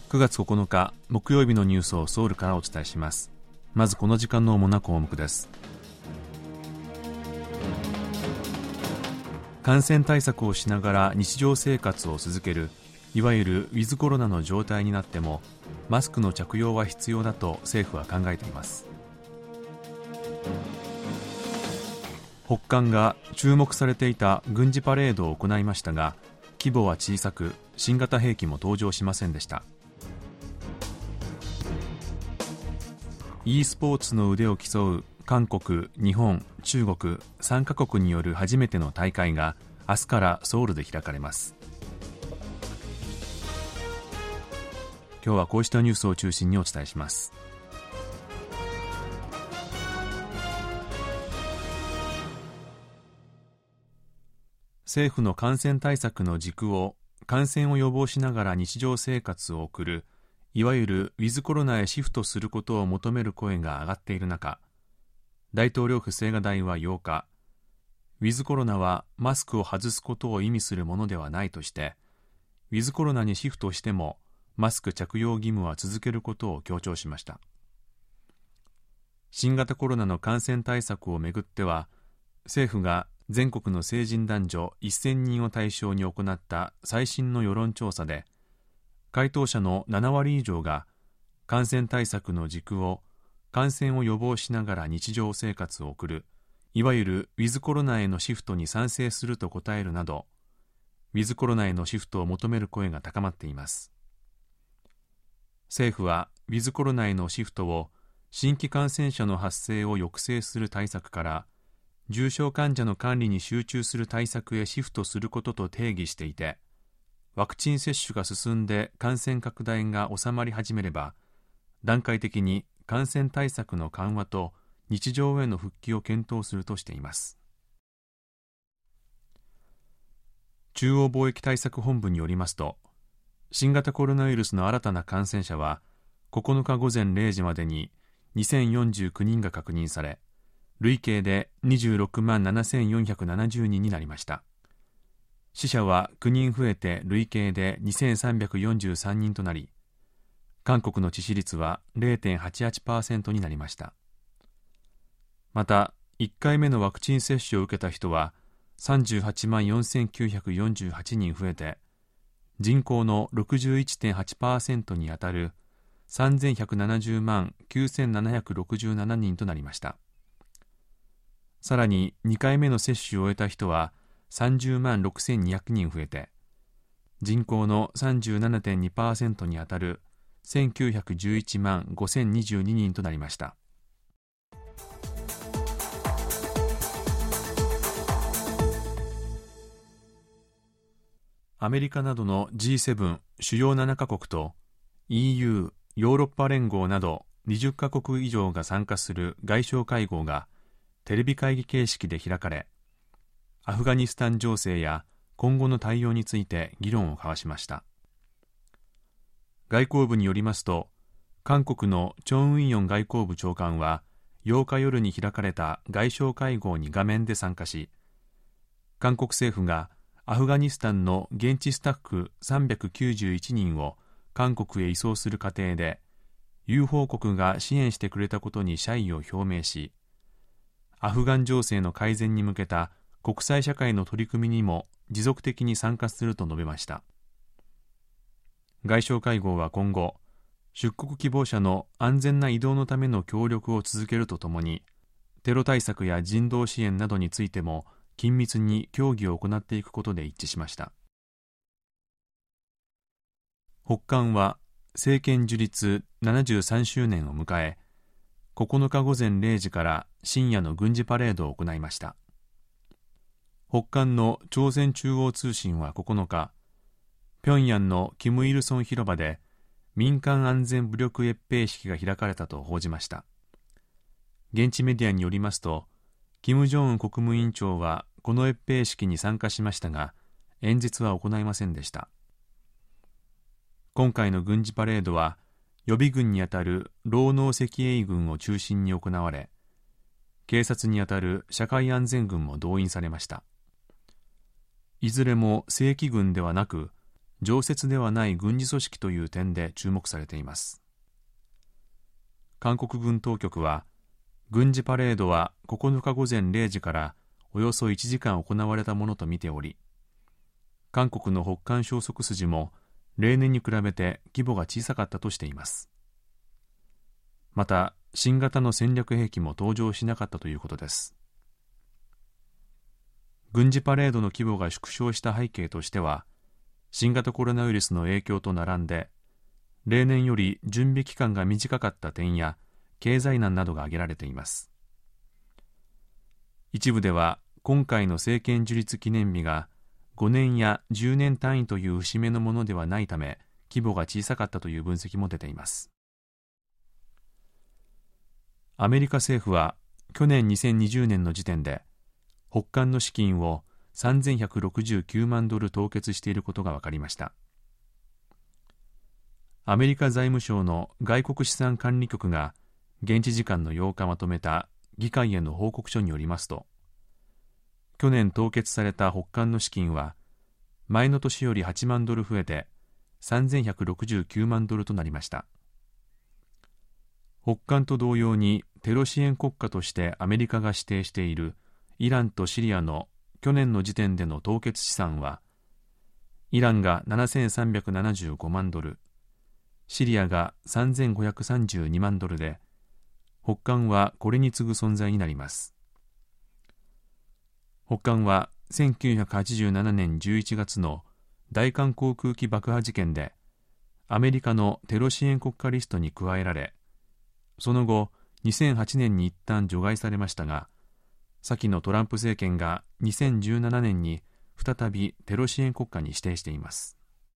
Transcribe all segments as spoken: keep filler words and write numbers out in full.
くがつここのか木曜日のニュースをソウルからお伝えします。まずこの時間の主な項目です。感染対策をしながら日常生活を続けるいわゆるウィズコロナの状態になってもマスクの着用は必要だと政府は考えています。北韓が注目されていた軍事パレードを行いましたが、規模は小さく新型兵器も登場しませんでした。 e スポーツの腕を競う韓国、日本、中国さんカ国による初めての大会が明日からソウルで開かれます。今日はこうしたニュースを中心にお伝えします。政府の感染対策の軸を感染を予防しながら日常生活を送るいわゆるウィズコロナへシフトすることを求める声が上がっている中、大統領府青瓦台はようか、ウィズコロナはマスクを外すことを意味するものではないとして、ウィズコロナにシフトしてもマスク着用義務は続けることを強調しました。新型コロナの感染対策をめぐっては、政府が全国の成人男女せんにんを対象に行った最新の世論調査で、回答者のななわり以上が感染対策の軸を感染を予防しながら日常生活を送るいわゆるウィズコロナへのシフトに賛成すると答えるなど、ウィズコロナへのシフトを求める声が高まっています。政府はウィズコロナへのシフトを新規感染者の発生を抑制する対策から重症患者の管理に集中する対策へシフトすることと定義していて、ワクチン接種が進んで感染拡大が収まり始めれば、段階的に感染対策の緩和と日常への復帰を検討するとしています。中央防疫対策本部によりますと、新型コロナウイルスの新たな感染者はここのか午前れいじまでににせんよんじゅうきゅうにんが確認され、累計でにじゅうろくまんななせんよんひゃくななじゅうにんになりました。死者はきゅうにん増えて累計でにせんさんびゃくよんじゅうさんにんとなり、韓国の致死率は れいてんはちはちパーセント になりました。またいっかいめのワクチン接種を受けた人はさんじゅうはちまんよんせんきゅうひゃくよんじゅうはちにん増えて、人口の ろくじゅういってんはちパーセント にあたるさんぜんひゃくななじゅうまんきゅうせんななひゃくろくじゅうななにんとなりました。さらににかいめの接種を終えた人はさんじゅうまんろくせんにひゃくにん増えて、人口の さんじゅうななてんにパーセント にあたるせんきゅうひゃくじゅういちまんごせんにじゅうににんとなりました。アメリカなどの ジーセブン 主要ななカ国と イーユー ヨーロッパ連合などにじゅっカ国以上が参加する外相会合がテレビ会議形式で開かれ、アフガニスタン情勢や今後の対応について議論を交わしました。外交部によりますと、韓国のチョン・ウィヨン外交部長官はようか夜に開かれた外相会合に画面で参加し、韓国政府がアフガニスタンの現地スタッフさんびゃくきゅうじゅういちにんを韓国へ移送する過程で友好国が支援してくれたことに謝意を表明し、アフガン情勢の改善に向けた国際社会の取り組みにも持続的に参加すると述べました。外相会合は今後、出国希望者の安全な移動のための協力を続けるとともに、テロ対策や人道支援などについても緊密に協議を行っていくことで一致しました。北韓は政権樹立ななじゅうさんしゅうねんを迎え、ここのか午前れいじから深夜の軍事パレードを行いました。北韓の朝鮮中央通信はここのか、平壌のキム・イルソン広場で民間安全武力閲兵式が開かれたと報じました。現地メディアによりますと、キム・ジョンウン国務委員長はこの閲兵式に参加しましたが、演説は行いませんでした。今回の軍事パレードは予備軍にあたる労農赤衛軍を中心に行われ、警察にあたる社会安全軍も動員されました。いずれも正規軍ではなく常設ではない軍事組織という点で注目されています。韓国軍当局は、軍事パレードはここのか午前れいじからおよそいちじかん行われたものとみており、韓国の北韓消息筋も例年に比べて規模が小さかったとしています。また、新型の戦略兵器も登場しなかったということです。軍事パレードの規模が縮小した背景としては、新型コロナウイルスの影響と並んで、例年より準備期間が短かった点や経済難などが挙げられています。一部では、今回の政権樹立記念日がごねんやじゅうねん単位という節目のものではないため、規模が小さかったという分析も出ています。アメリカ政府は去年にせんにじゅうねんの時点で北韓の資金をさんぜんひゃくろくじゅうきゅうまんドル凍結していることが分かりました。アメリカ財務省の外国資産管理局が現地時間のようかまとめた議会への報告書によりますと、去年凍結された北韓の資金は前の年よりはちまんドル増えてさんぜんひゃくろくじゅうきゅうまんドルとなりました。北韓と同様にテロ支援国家としてアメリカが指定しているイランとシリアの去年の時点での凍結資産は、イランがななせんさんびゃくななじゅうごまんドル、シリアがさんぜんごひゃくさんじゅうにまんドルで、北韓はこれに次ぐ存在になります。北韓はせんきゅうひゃくはちじゅうななねんじゅういちがつの大韓航空機爆破事件でアメリカのテロ支援国家リストに加えられ、その後にせんはちねんに一旦除外されましたが、先のトランプ政権がにせんじゅうななねんに再びテロ支援国家に指定しています。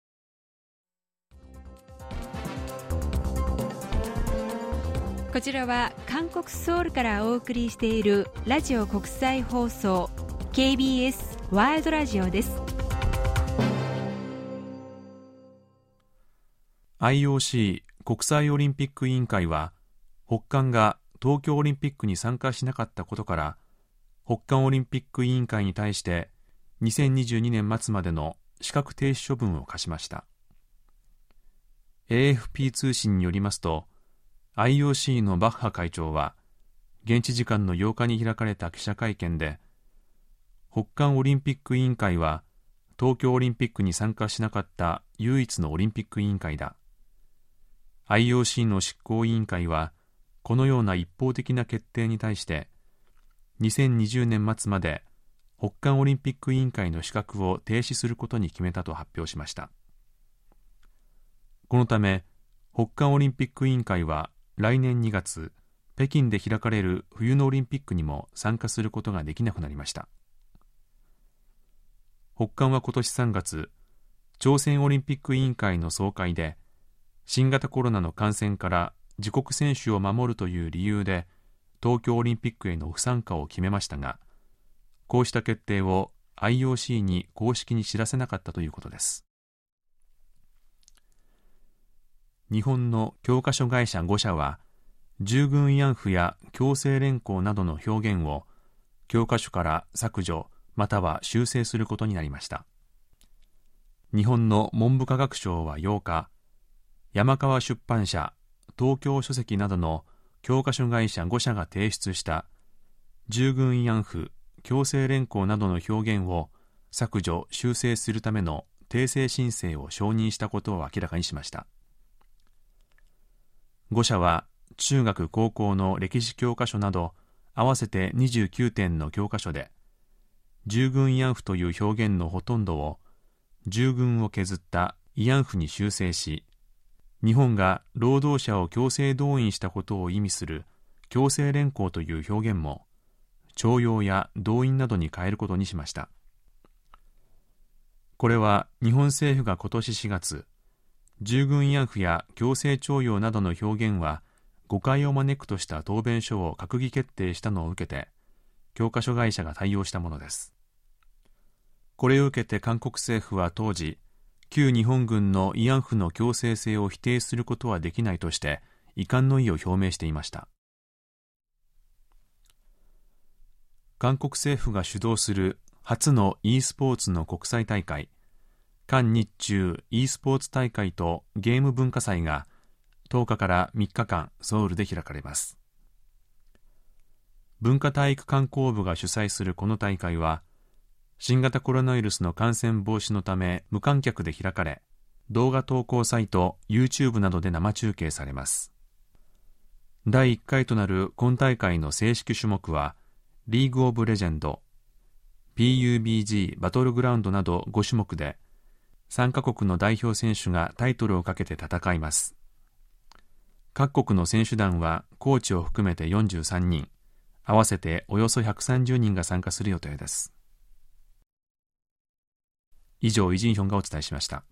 こちらは韓国ソウルからお送りしているラジオ国際放送 ケービーエス ワールドラジオです。 アイオーシー 国際オリンピック委員会は、北韓が東京オリンピックに参加しなかったことから、北韓オリンピック委員会に対してにせんにじゅうにねん末までの資格停止処分を課しました。 エーエフピー 通信によりますと、 アイオーシー のバッハ会長は現地時間のようかに開かれた記者会見で、北韓オリンピック委員会は東京オリンピックに参加しなかった唯一のオリンピック委員会だ。 アイオーシー の執行委員会はこのような一方的な決定に対してにせんにじゅうねん末まで北韓オリンピック委員会の資格を停止することに決めたと発表しました。このため北韓オリンピック委員会は来年にがつ、北京で開かれる冬のオリンピックにも参加することができなくなりました。北韓は今年さんがつ、朝鮮オリンピック委員会の総会で新型コロナの感染から自国選手を守るという理由で東京オリンピックへの不参加を決めましたが、こうした決定を アイオーシー に公式に知らせなかったということです。日本の教科書会社ごしゃは、従軍慰安婦や強制連行などの表現を教科書から削除または修正することになりました。日本の文部科学省はようか、山川出版社、東京書籍などの教科書会社ごしゃが提出した従軍慰安婦、強制連行などの表現を削除・修正するための訂正申請を承認したことを明らかにしました。ごしゃは中学・高校の歴史教科書など合わせてにじゅうきゅうてんの教科書で、従軍慰安婦という表現のほとんどを従軍を削った慰安婦に修正し、日本が労働者を強制動員したことを意味する強制連行という表現も徴用や動員などに変えることにしました。これは日本政府が今年しがつ、従軍慰安婦や強制徴用などの表現は誤解を招くとした答弁書を閣議決定したのを受けて、教科書会社が対応したものです。これを受けて韓国政府は当時、旧日本軍の慰安婦の強制性を否定することはできないとして遺憾の意を表明していました。韓国政府が主導する初の e スポーツの国際大会、 韓日中 e スポーツ大会とゲーム文化祭がとおかからみっかかんソウルで開かれます。文化体育観光部が主催するこの大会は、新型コロナウイルスの感染防止のため無観客で開かれ、動画投稿サイト YouTube などで生中継されます。だいいっかいとなる今大会の正式種目は、リーグオブレジェンド、ピーユービージー バトルグラウンドなどごしゅもくで、さんかこくの代表選手がタイトルをかけて戦います。各国の選手団はコーチを含めてよんじゅうさんにん、合わせておよそひゃくさんじゅうにんが参加する予定です。以上、イ・ジンヒョンがお伝えしました。